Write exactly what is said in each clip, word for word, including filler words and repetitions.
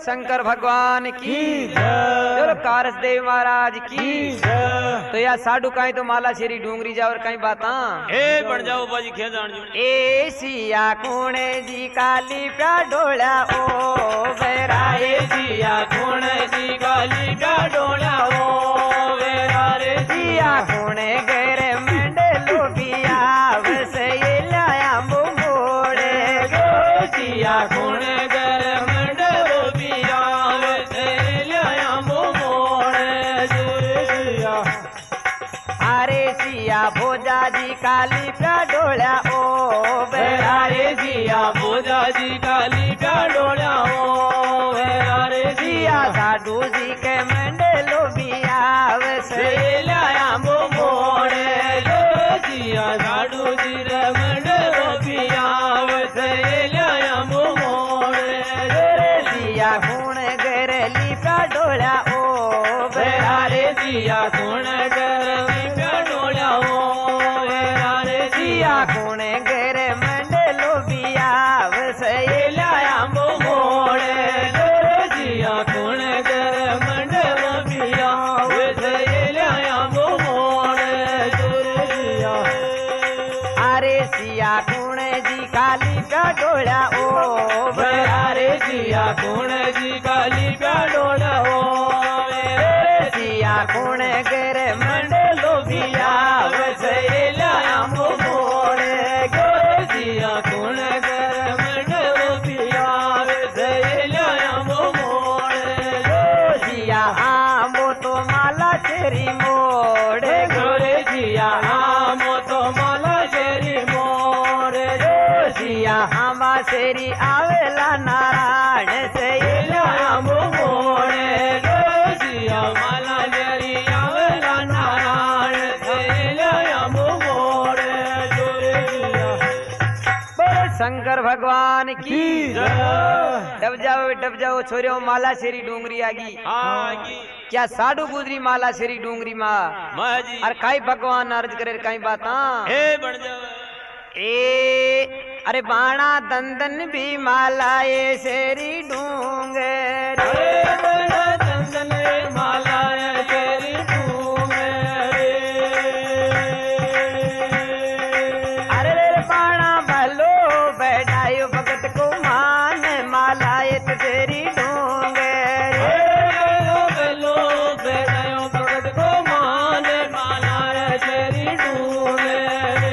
शंकर भगवान की जय, कारस देव महाराज की जय। तो या साडू कहीं तो माला शेरी डूंगरी जा और कहीं बाता ए बन जाओ बाजी खे जान जो ए सिया कुणे जी काली प्या डोला ओ बेराए सिया कुणे जी काली प्या डोला ओ बेरारे सिया कुणे गेरे मंडे लोबिया वसे ये लाया मोड़े सिया कुणे गेरे मंडे लोबिया वसे ये लाया मोड़े सिया अरे सिया भोजा जी काली प्या डोला ओ बेरारे सिया भोजा जी काली प्या डोला ओ बेरारे सिया साधु जी के मंडे लोबिया वसे लाया मोड़े सिया साधु जी रे मंडे लोबिया वसे लाया मोड़े सिया गुण गरेली प्या डोला ओ बेरारे सिया गुण गरेली प्या डोला ओ बेरारे सिया गुण गरे मंडे लोबिया वसे लाया मोड़े सिया गुण गर मंडे लोबिया वसे लाया मोड़े सिया अरे सिया गुण जी काली प्या डोला ओ बेरारे सिया गुण जी काली प्या डोला ओ सिया गुण गरे मंडे लोबिया वसे लाया मोड़े सिया गुण गर मंडे लोबिया वसे लाया मोड़े सिया आमो तो माला तेरी मोड़े गोरे सिया आमो तो माला शेरी मोरे सिया हमा शेरी आवेला नारायण से लाया मोड़े सिया माला शेरी आवेला नारायण से लाया मोड़े बोले शंकर भगवान की जय। डब जाओ डब जाओ छोरियो माला शेरी डूंगरी आगी आगी क्या साडू गुजरी माला शेरी डूंगरी माँ माजी अरे काई भगवान अर्ज करे काई बाता ए बन जाओ ए अरे बाणा दंदन भी माला ये शेरी डूंगर अरे बड़ा चंदन माला शेरी डूंगर अरे रे बाणा भलो बैठायो भगत को मान माला ये तेरी डूंगर बेलो बेलो भगत को मान माला शेरी डूंगर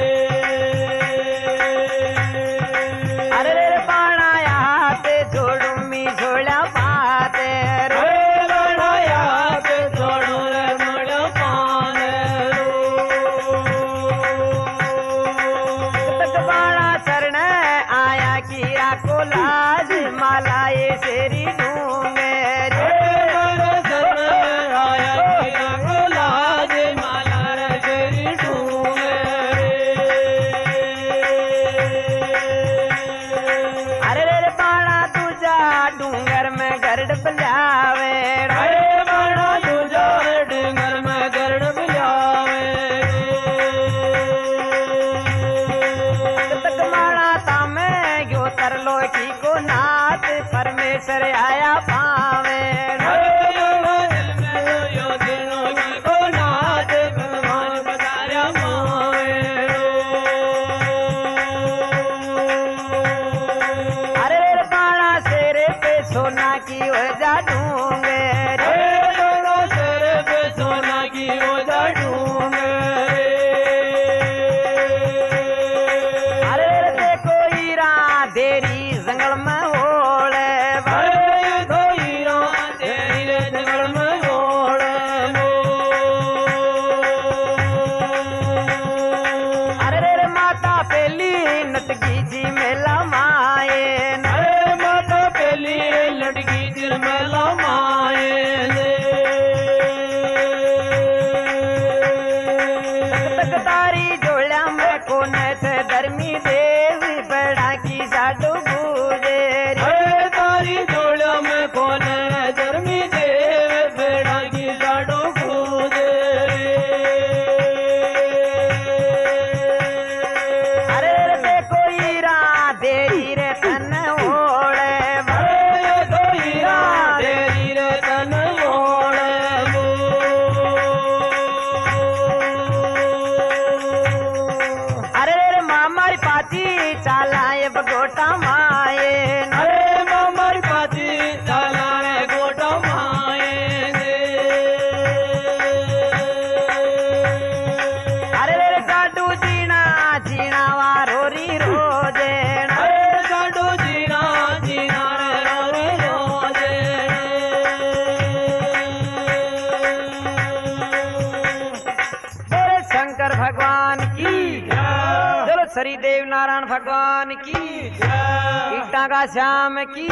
अरे रे बाणा यहाँ पे जोड़ू मी झोला पाते रो बनाया पे छोड़ो रे मोड़ा पान तक बाणा चरण आया कीरा को लाज माला ये शेरी डूंगर अरे रे बाणा तुझा डूंगर में गरड बजावे तक बाणा तामे यो तरलो की को नाथ परमेश्वर आया पावे अरे रे बाणा शेरे पे सोना की वजह डूंगर सोना की ओजा अरे रे देखो हीरा देरी जंगल में होले अरे रे माता पेली नटकी जी मेला माए माता पहली लड़की दिल में लमाए तक तारी जोड़ा में कोने से धर्मी देवी बड़ा की साडू गुजेरी तारी जोड़ा में कौन है धर्मी देव बेड़ा की साडो कूदे अरे रे देखो हीरा देरी रे तन ओढ़े तो हीरा श्री देव नारायण भगवान की ईटा का श्याम की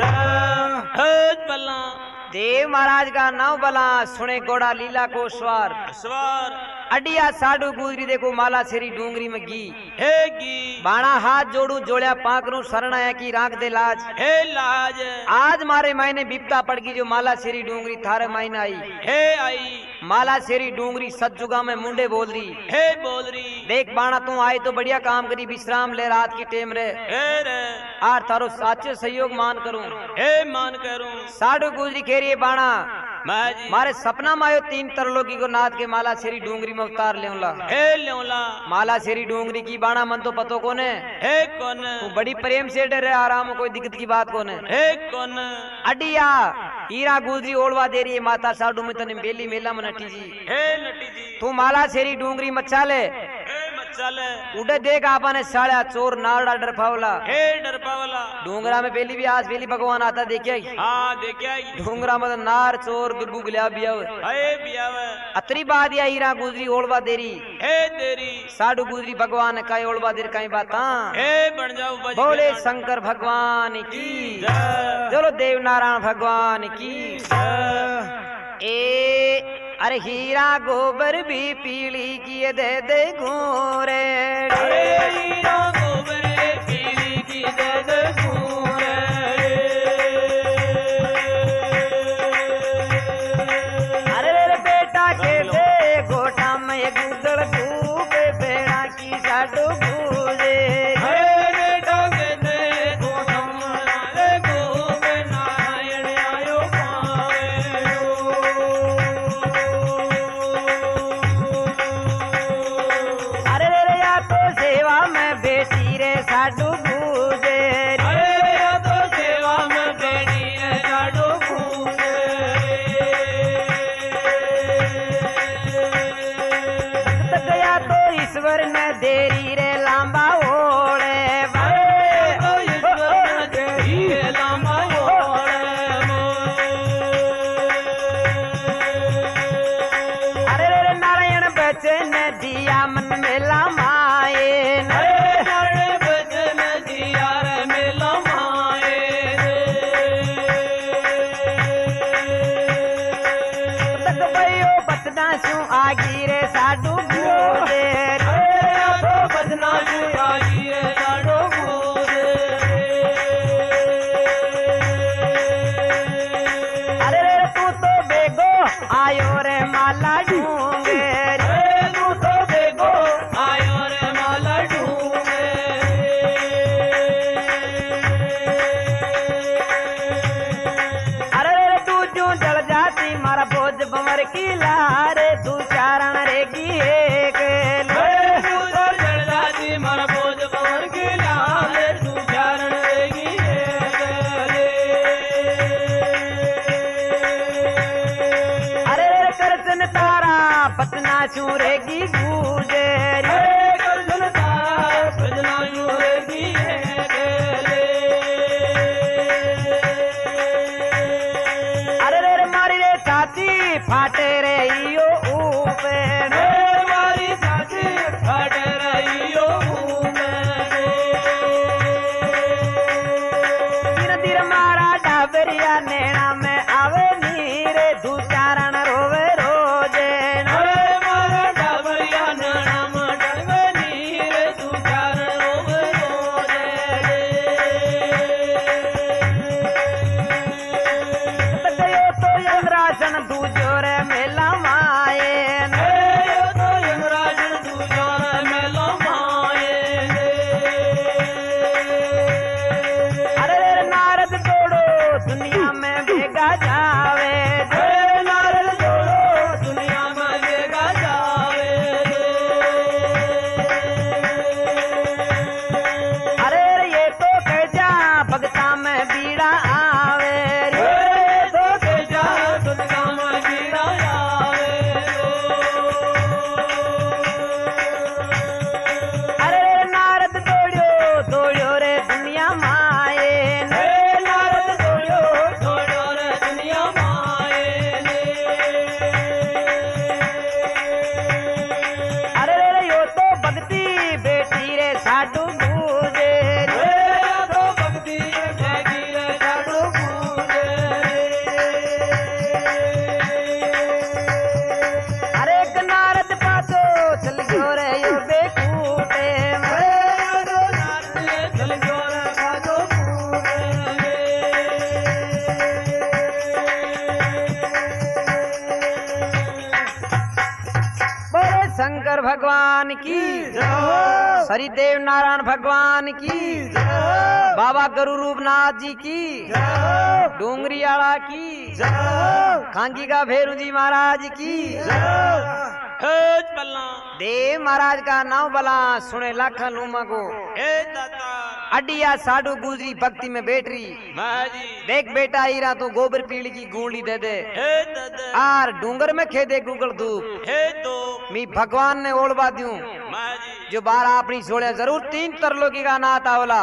बला देव महाराज का नाव बला सुने गोड़ा लीला को स्वार स्वार अडिया साडू गुजरी देखो माला सेरी डूंगरी में गी हेगी बाणा हाथ जोड़ू जोड़िया पाकरू शरण है की राख दे लाज हे लाज आज मारे मायने बिपता पड़ गई जो माला सेरी डूंगरी थारे मायने आई हे आई माला सेरी डूंगरी सतजुगा में मुंडे बोल रही हे बोल रही देख बाणा तू आए तो बढ़िया काम करी विश्राम ले रात की टेम रे हे रे आर तारो साचे सहयोग मान करूं हे मान करूं साडू गुजरी खेरिए बाणा मैं जी मारे सपना में आयो तीन तरलोकी को नाथ के माला सेरी डूंगरी में उतार लेऊला हे लेऊला माला सेरी डूंगरी की बाणा मन तो पतो कोने हे कौन तू बड़ी प्रेम से डरे आराम कोई दिक्कत की बात कोने हे कौन अडिया हीरा गुजरी ओढ़वा दे रही है माता साडू में तने बेली मेला में नटी जी हे नटी जी तू माला सेरी डूंगरी मचा ले हे मचाले उड़े देख आपने साड़ा चोर नाड़ा डर फावला हे डर पावला डूंगरा में पहली भी आज पहली भगवान आता देखिए हाँ देखिया डूंगरा में तो नार चोर गुरगु गलिया बिया हे बियावे अतरी बात या हीरा गुजरी ओढ़वा देरी हे तेरी साडू गुजरी भगवान का ओढ़वा देर कई बात हे बन जाओ बज बोले शंकर भगवान की चलो देव नारायण भगवान की ए अरे हीरा गोबर भी पीली किए दे दे घोरे अरे हीरा गोबर पीली की दे दे घोरे अरे रे बेटा के दे गोटा में गुदड़ डूबे बेड़ा की साडू गुजे अरे बेटा के दे गोटा में डूबे नारायण आयो पावे अरे रे या तो सेवा में बेटी रे साडू गुजे अरे या तो सेवा में बेटी है साडू गुजे गया तो ईश्वर ने देरी रे लांबा ओढ़े अरे तो ईश्वर ने देरी रे लांबा ओढ़े अरे रे नारायण बचन दिया मन मेला माए अरे नारायण बचन दिया रे मेला माए तक भयो बचना सु आगी रे साडू गुजे अरे तो बचना जुआई रे साडू गुजे अरे रे तू तो बेगो आयो रे माला ढूंगे अरे तू तो देखो आयो रे माला ढूंढे अरे रे तू जो जल जाती मारा बोझ बमर की लारे तू चारण रेगी एक अरे तू तो जड़ जाती मर बोझ पवन की लाले तू चारण रेगी अरे रे करसन तारा पतना चूरेगी गूजे अरे करजन तारा भजना यूं रेगी अरे रे मारी रे छाती फाटे रे इयो ऊपे मारी साथी हट रही हो धीरे धीरे मारा डाबरिया नैना में आवे नीरे तू चारण रोवे रोजे अरे मारा डाबरिया नाम डंगे नीरे तू चारण रोवे गयो तो यमराजन दूजो रे मेला माए अरे तो यमराजन तू जोर मेलो माए अरे रे नारद दौड़ो दुनिया में भेगा जावे अरे नारद जोड़ो दुनिया में लेगा जावे अरे रे ये तो कह जा भगता में बीड़ा आवे अरे तो तेजा दुनिया में गिरा जावे अरे रे नारद दौड़ो दौड़ो रे दुनिया माए अरे नारद जोड़ो जोड़ो रे दुनिया भगवान की सरिदेव नारायण भगवान की बाबा गुरु रूपनाथ जी की डोंगरी आड़ा की खांगी का भेरू जी महाराज की देव महाराज का नाम बला सुने लाखा लूमा को अडिया साडू गुजरी भक्ति में बैठ रही देख बेटा हीरा तू गोबर पीली की गूंडी दे दे आर डूंगर में खेदे गुगल धूप मी भगवान ने ओढ़वा दूं जो बारह अपनी छोड़े जरूर तीन तरलोकी का नाथ आवला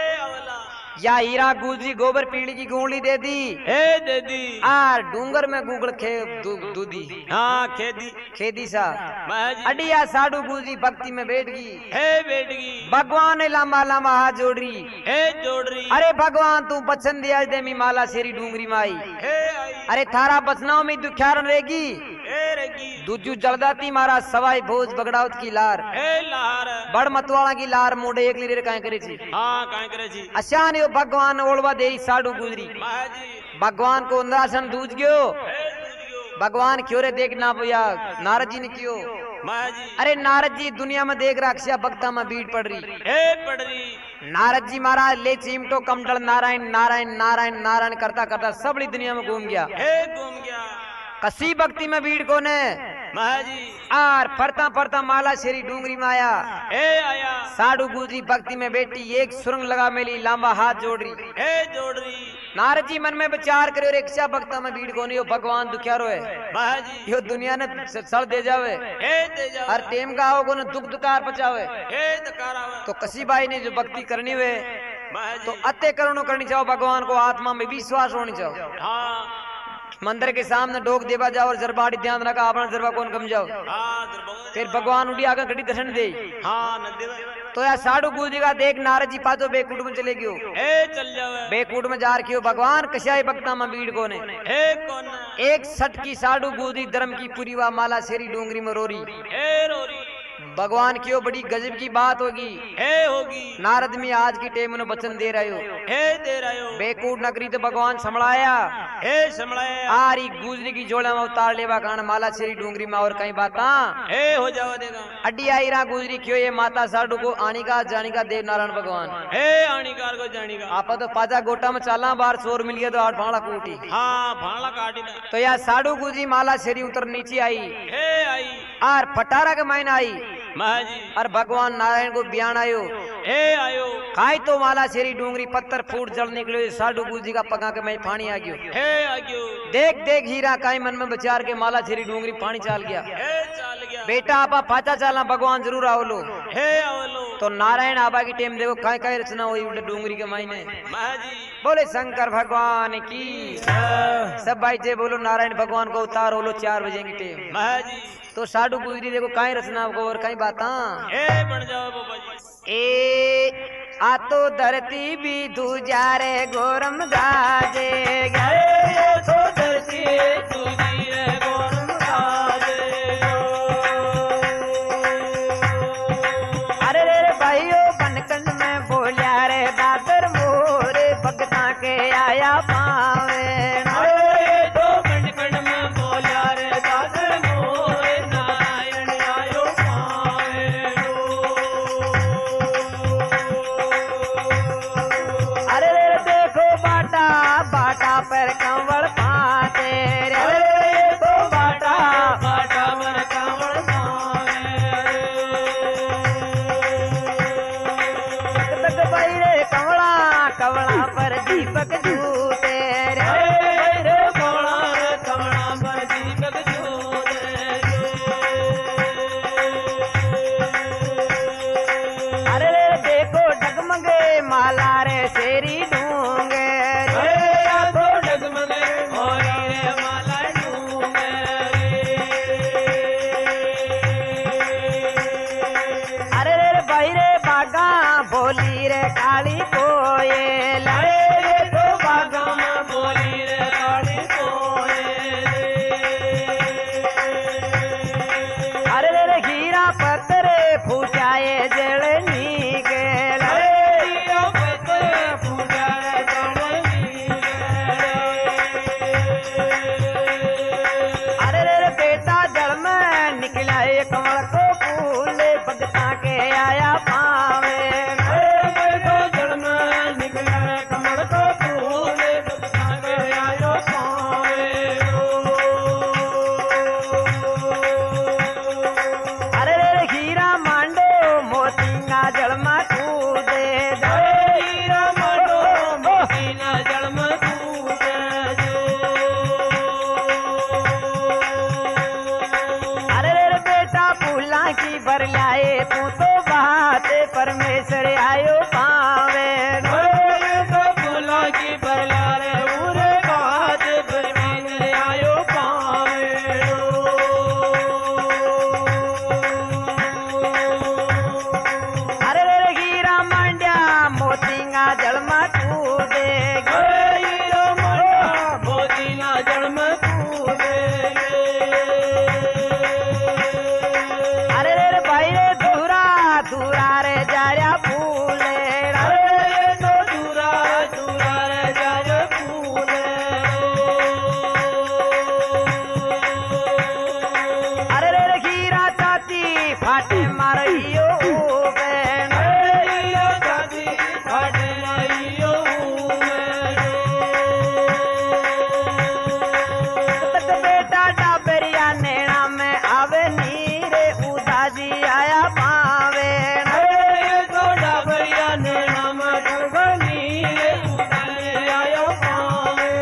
या हीरा गुजरी गोबर पीली की गूंडी दे दी हे दे दी आर डूंगर में गुगल खे दूधी हाँ खेदी खेदी सा महाजी अडिया साडू गुजरी भक्ति में बैठ गई हे बैठ गई भगवान ने लंबा लंबा हाथ जोड़ रही हे जोड़ रही अरे भगवान तू बचन दिया दे मी माला शेरी डूंगरी माई हे आई अरे थारा बचनाओं में दुख्यारन रहेगी हे रहेगी दूजू जलदाती मारा सवाई भोज बगड़ाउत की लार हे लार बड़ मतवाड़ा की लार मोड़े एक लीरे काहे करे छी हाँ काहे करे छी अशान यो भगवान ओळवा दे साडू गुजरी महाजी भगवान को अंदरासन दूज गयो हे दूजियो भगवान क्यों रे देखना भैया नारद जी ने क्यों महाजी अरे नारद जी दुनिया में देख रक्षा भक्ता में भीड़ पड़ रही हे पड़ रही नारद जी महाराज ले चिमटो कमटल नारायण नारायण नारायण नारायण करता करता सबड़ी दुनिया में घूम गया हे घूम गया कसी भक्ति में भीड़ को ने महाजी आर फरता फरता माला शेरी डूंगरी में आया हे आया साडू गुजरी भक्ति में बैठी एक सुरंग लगा मेली लंबा हाथ जोड़ रही हे जोड़ रही नारद जी मन में विचार करे रिक्शा भक्ता में भीड़ को नहीं हो भगवान दुखियारो है महाजी यो दुनिया ने सड़ दे जावे हे दे जा हर टेम का हो को न दुख दुकार पचावे हे दकारा तो कसी बाई ने जो भक्ति करनी हुए महाजी तो अत्य करुणो करनी चाहो भगवान को आत्मा में विश्वास होनी चाहो हाँ मंदिर के सामने डोक देवा जाओ और जरबाड़ी ध्यान रखा अपना जरबा कौन कम जाओ हाँ दरबार फिर भगवान उड़ी आकर घड़ी दर्शन दे हाँ नदी तो यार साडू गुजरी का देख नारद जी पातो बेकूट में चले गयो हे चल जावे बेकूट में जार क्यों भगवान कशाई भक्ता में भीड़ को ने हे कौन एक सट की साडू गुजरी धर्म की पूरी वा माला शेरी डूंगरी में रोरी हे रोरी भगवान क्यों बड़ी गजब की बात होगी हे होगी नारद में आज की टेम ने वचन दे रहे हो हे दे रहे हो बेकूट नगरी तो भगवान संभलाया हे संभलाया आरी गुजरी की जोड़ा में उतार लेवा कारण माला शेरी डूंगरी में और कहीं बात हे हो जावा देगा अड्डी आई रहा गुजरी क्यों ये माता साडू को आनी का जानी का देव नारायण भगवान हे आनीकार को जानीगा आपा तो पाजा गोटा में चाला बार चोर मिल गया तो आठ भाड़ा कूटी हाँ भाला काटी ना तो यार साडू गुजरी माला शेरी उतर नीचे आई हे आई आर फटारा के मायने आई महाजी और भगवान नारायण को बयान आयो हे आयो खाई तो माला शेरी डूंगरी पत्थर फूट जल निकले साडू गुजरी का पका के मैं पानी आ गयो हे आ गयो देख देख हीरा काई मन में विचार के माला शेरी डूंगरी पानी चाल गया हे चाल गया बेटा आपा फाचा चाला भगवान जरूर आवलो हे आवलो तो नारायण आबा की टेम देखो काय काय रचना हुई उल्टे डूंगरी के मायने महाजी बोले शंकर भगवान की सब भाई जे बोलो नारायण भगवान को उतार होलो चार बजे की टेम महाजी तो साडू गुजरी देखो काय रचना को और कई बात हे बन जाओ बाबा जी ए आ तो धरती भी दूजा रे गोरम गाजे गए तो धरती दूजी रे गोरम गाजे अरे रे भाइयों बनकंड में बोलिया रे दादर मोरे भगता के आया पावे अरे तो बनकंड में बोलिया रे दादर मोरे नारायण आयो पावे अरे रे देखो बाटा बाटा पर कंवल पाते रे अरे तो बाटा बाटा पर कंवल तक भाई रे कवड़ा कवड़ा पर दीपक झूठे रे रे कमला रे कमला पर दीपक जोरे अरे रे देखो डगमगे माला रे शेरी ढूंगे रे रे तो डगमगे मोरी रे माला डूंगे अरे रे भाई रे बागा बोली रे काली कोयल रे तो बागा में बोली रे काली कोयल अरे रे हीरा पत्थर फूटाए जड़नी के रे पत्ते पूजा रे कमली अरे रे बेटा जड़ में निकला एक कमल को फूल भर लाए तू तो बात परमेश्वर आयो पावे तो फूलों की भरला रे उरे बात परमेश्वर आयो पावे अरे रे हीरा मांड्या मोतिंगा जलमा कूदे हीरो मांड्या मोतिंगा जलमा कूदे अरे रे भाई रे दूरा दूरा रे जाया फूले अरे तो दूरा दूरा रे जाया फूले अरे रे हीरा चाची फाटे मारियो बहन अरे दादी फाटे मारियो तक बेटा डाबरिया नैना में आवे नीरे उदाजी आया पावे अरे तो डाबरिया नैना में गगनी रे उदाजी आया पावे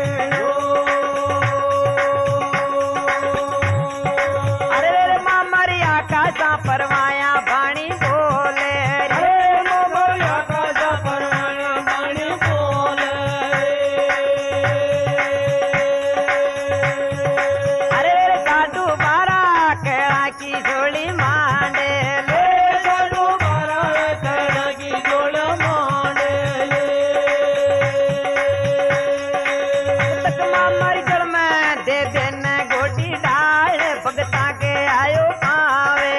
अरे रे मामरी आकाशा परवाया बाणी बोले अरे मोमरिया का जा परवाया बाणी बोले अरे रे साधु बारा केड़ा की झोली मांडे ले साडू बारा केड़ा की जोड़ मांडे तक मामरी जल में दे देने गोटी डाल भगता के आयो पावे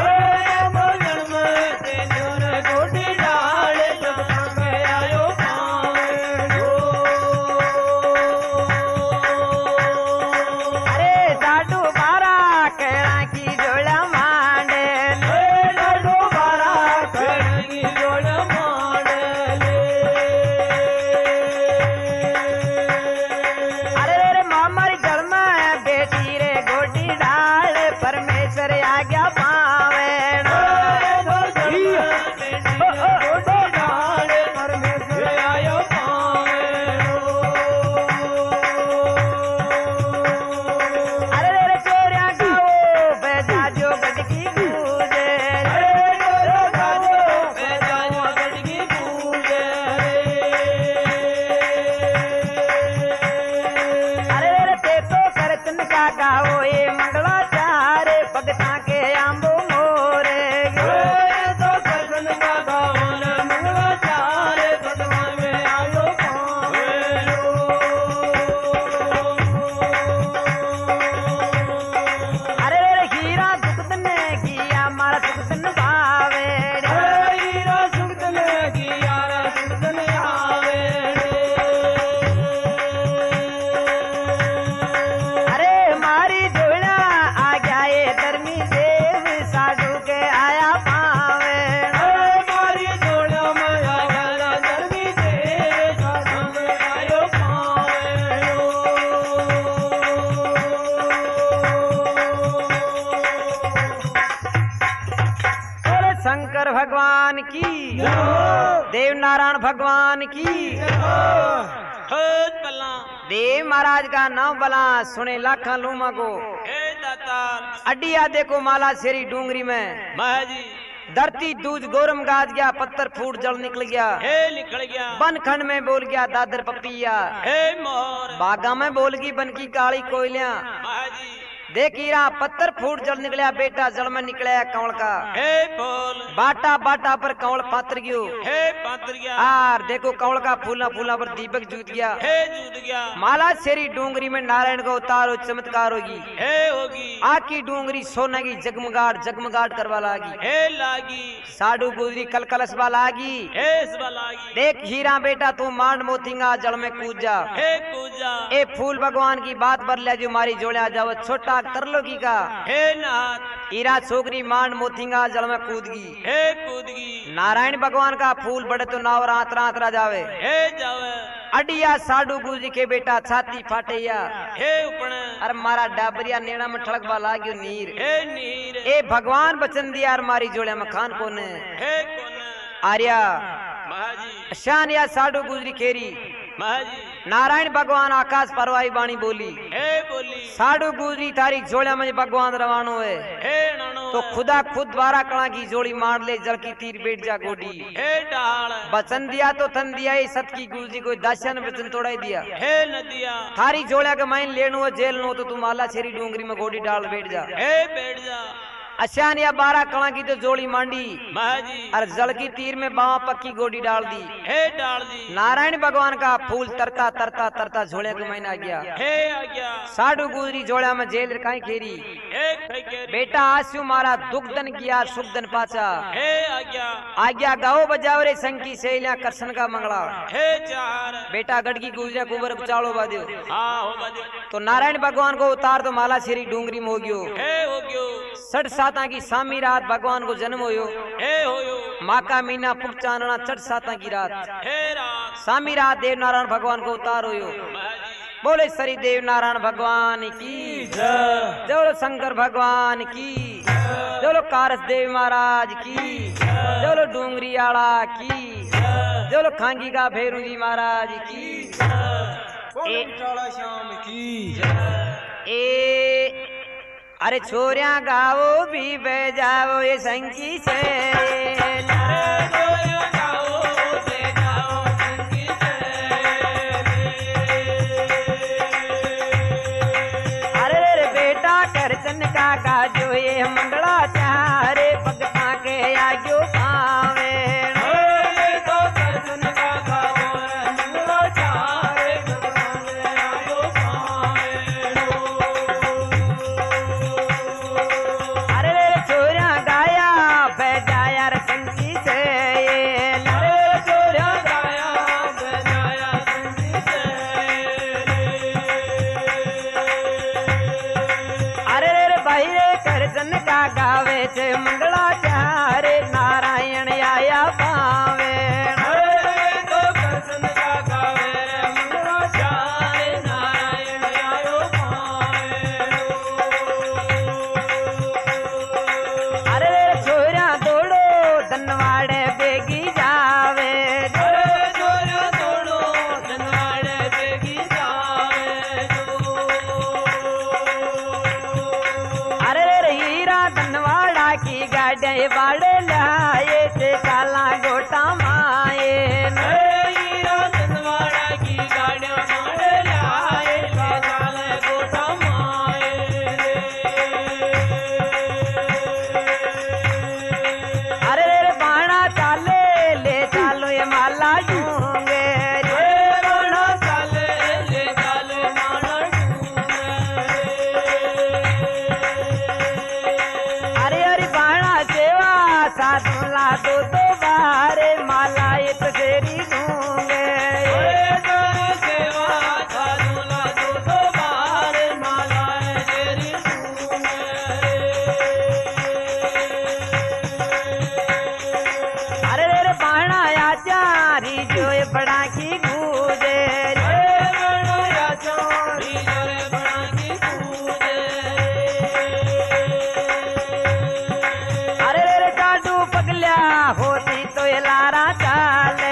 अरे साधु बारा केड़ा की झोला मांडे अरे रे मामरी जल में बेटी रे गोटी डाल परमेश्वर आज्ञा पावे अरे रे चोरिया गाओ बेजाजो गटकी कूदे अरे रे ते तो करतन का गाओ ये मंगलाचार भगता के आंबो मोरे अरे रे हीरा दुखतन किया मारा दुखतन भावे अरे मारी जोड़ा आ गया ये धर्मी देव साधु के आया पावे अरे शंकर भगवान की देव नारायण भगवान की देव महाराज का नाम बला सुने लाखा लूमा को अड्डिया देखो माला शेरी डूंगरी में महाजी धरती दूज गोरम गाज गया पत्थर फूट जल निकल गया हे निकल गया बन खंड में बोल गया दादर पपिया हे मोर बागा में बोल गई बन की काली कोयलियां महाजी देखीरा पत्थर फूट जल निकलिया बेटा जल में निकलिया कंवल का हे बोल बाटा बाटा पर कंवल पात्र गयो हे पात्र गया आर देखो कंवल का फूला फूला पर दीपक जूत गया हे जूत गया माला शेरी डूंगरी में नारायण का उतार हो चमत्कार होगी हे होगी आकी डूंगरी सोना की जगमगाट जगमगाट करवा लागी हे लागी साडू गुजरी कल कलसवा लागी हे इसवा लागी देख हीरा बेटा तू मांड मोतिंगा जल में कूद जा हे पूजा ए फूल भगवान की बात बर लिया जो मारी जोड़िया जाओ छोटा तरलो की का हे नाथ हीरा छोकरी मांड मोतिंगा जल में कूद गई हे कूदगी नारायण भगवान का फूल बड़े तो नाव रात रात रा जावे हे जावे अडिया साडू गुजरी के बेटा छाती फाटेया हे उपणे अरे मारा डाबरिया नेड़ा में ठड़कवा लाग्यो नीर हे नीर ए भगवान बचन दिया और मारी जोड़िया में खान कोने हे कोने आर्या महाजी शान या साडू गुजरी खेरी महाजी नारायण भगवान आकाश परवाई बाणी बोली हे बोली साडू गुजरी थारी झोलिया में भगवान रवानो है हे नानो तो खुदा खुद द्वारा कणा की जोड़ी मार ले जल की तीर बैठ जा गोडी हे डाल बचन दिया तो थन दिया ये सत की गुजरी कोई दर्शन वचन तोड़ाई दिया हे नदिया थारी जोड़िया के माइन लेनो जेल नो तो तुम आला छेरी डूंगरी में गोडी डाल बैठ जा हे बैठ जा अशान या बारह कणा की तो जोड़ी मांडी महाजी और जल की तीर में बावा पक्की गोडी डाल दी हे डाल दी नारायण भगवान का फूल तरता तरता तरता झोड़े के महीना गया हे आ गया साडू गुजरी जोड़ा में जेल काई खेरी हे खैकेरी बेटा आसू मारा दुखदन किया सुखदन पाचा हे आ गया आज्ञा गाओ बजाओ रे संकी सहेलिया करसन का मंगला हे चार बेटा गड़की गुजरिया कुबर चालो बादियो हाँ हो बाजे तो नारायण भगवान को उतार तो माला शेरी डूंगरी में हो गयो हे हो गयो सठ साता की सामी रात भगवान को जन्म होयो हे होयो माका मीना पुख चानना चठ साता की रात हे रात सामी रात देव नारायण भगवान को उतार होयो महाजी बोले सरी देव नारायण भगवान की जय बोलो शंकर भगवान की बोलो कारस देव महाराज की बोलो डूंगरी आड़ा की बोलो खांगी का भेरू जी महाराज की बोलो चाला श्याम की ए अरे छोरिया गाओ भी बजाओ ये संकी से अरे रे बेटा करचन का गाजो ये मंगला चारे भगता के आयो पावे गावे थे मंगला चारे नारायण आया पावे तो करसन का गावे मंगला चारे नारायण आयो पावे अरे छोरा दौड़ो धनवाड़े बेगी जावे अरे छोरा दौड़ो धनवाड़े बेगी जावे अरे हीरा धनवाड़ा की गाड़े बाड़े लाए थे काला गोटा माए हीरा धनवाड़ा की गाड़ियां मारे लाए काला गोटा माए अरे रे बाणा चाले ले चालो ये माला डूंगे बाणा चाले ले चाले माला अरे अरे बाणा सेवा साधुला दो दो बारे माला एक तेरी दूंगे सेवा साधुला दो दो बारे माला तेरी अरे रे बाणा आचारी जो ये बड़ा की गूंजे अरे रे काडू पगल्या होती तो ये लारा चाले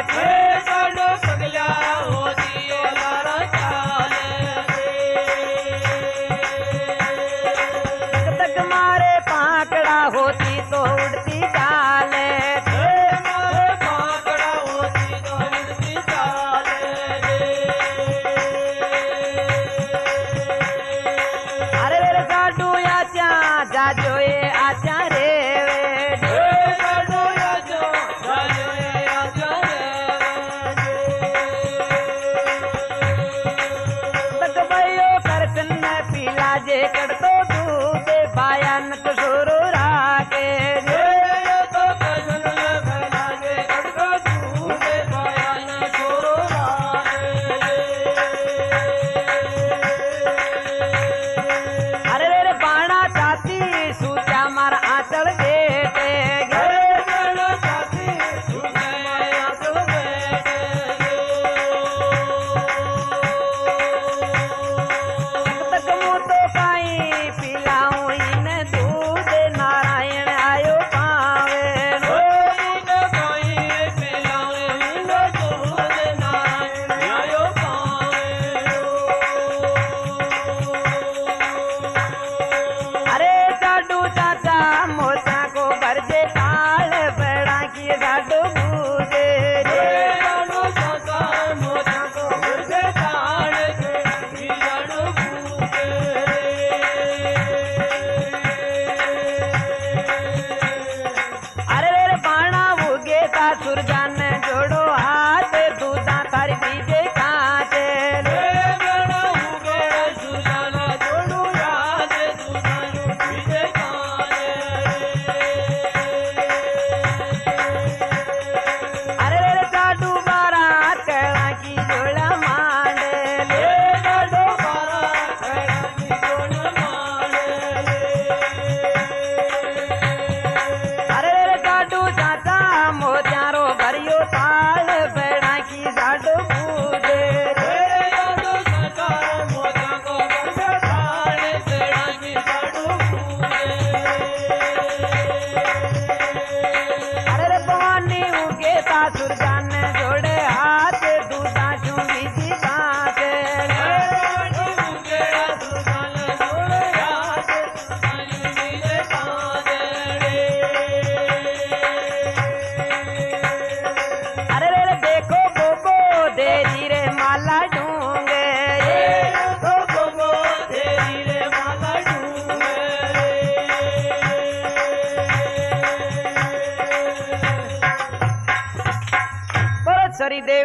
तक मारे पाकड़ा होती तो उड़ती चाले अरे रे काडू आचा जा जो ये आचा रे तक भयो करतन में पीला जे कर तो दूधे बायान तो सुरु रागे अरे रे बाणा चाती सु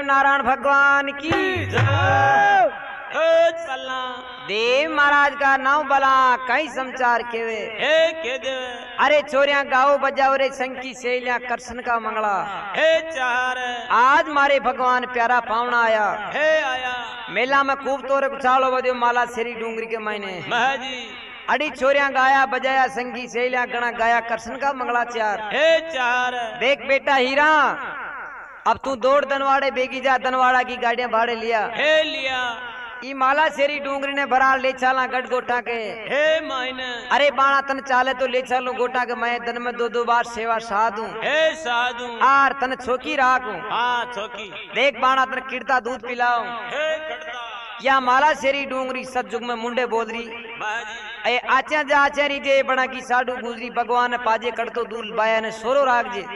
नारायण भगवान की देव महाराज का नाव बला कई समाचार केवे हे के दे अरे छोरिया गाओ बजाओ रे संकी सेलिया कृष्ण का मंगला हे चार आज मारे भगवान प्यारा पावना आया हे आया मेला में खूब तोरे चालो बदियो माला सेरी डूंगरी के मायने महाजी अड़ी छोरिया गाया बजाया संगी सेलिया गणा गाया कृष्ण का मंगला चार हे चार देख बेटा हीरा अब तू दौड़ दनवाड़े बेगी जा दनवाड़ा की गाड़ियां भाड़े लिया हे लिया ई माला सेरी डूंगरी ने भरा ले चाला गट गोटा के हे मायने अरे बाणा तन चाले तो ले चालो गोटा के मैं दिन में दो दो बार सेवा साधू हे साधु आर तन छोकी राखू हाँ छोकी देख बाणा तन किड़ता दूध पिलाओ हे कड़ता या माला सेरी डूंगरी सतजुग में मुंडे बोदरी महाजी ए आचा जा आचारी जे बड़ा की साडू गुजरी भगवान पाजे कड़तो दूल बाया ने सोरो राख जे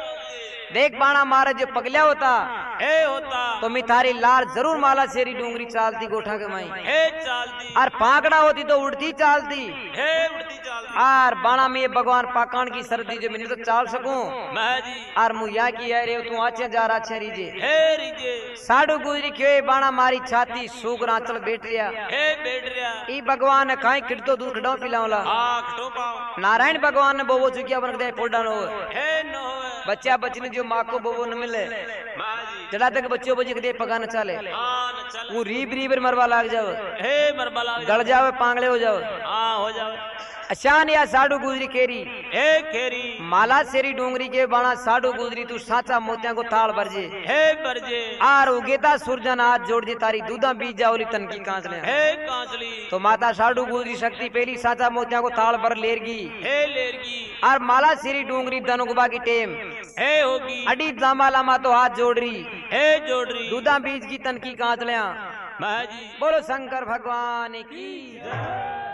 देख बाणा मारे जो पगलिया होता हे होता तो मिठारी लाल जरूर माला सेरी डूंगरी चालती गोठा के माई हे चालती और पाकड़ा होती तो उड़ती चालती हे उड़ती चालती और बाणा में ये भगवान पाकान की सर्दी जो मैंने तो चाल सकूं महाजी और मुया की है रे तू आचे जा रहा छे रीजे हे रीजे साडू गुजरी क्यों बाणा मारी छाती सूग राचल बैठ रिया हे बैठ रिया ई भगवान ने खाई किड़तो दूध खड़ो पिलावला हाँ खटो पाओ नारायण भगवान ने बोबो चुकिया बन दे फोड़ा नो हे न होवे बच्चा बचने जो माँ को बोबो न मिले महाजी जड़ा तक बच्चों बजे दे पका न चले हाँ न चल वो रीब रीबर मरवा लाग जाओ हे मरबला गल जाओ पांगले हो जाओ हाँ हो जाओ अशान या साडू गुजरी केरी हे खेरी माला सेरी डूंगरी के बाणा साडू गुजरी तू साचा मोतिया को ताल भरजे हे बरजे आर उगेता सूरजन हाथ जोड़ जे तारी दूधा बीज जाओली तन की कांच ले हे कांचली तो माता साडू गुजरी शक्ति पहली साचा मोतिया को ताल भर लेरगी हे लेरगी और माला सेरी डूंगरी दनुगबा की टेम हे होगी अडी जामा लामा तो हाथ जोड़ रही हे जोड़री दूधा बीज की तन की कांच ले महाजी बोलो शंकर भगवान की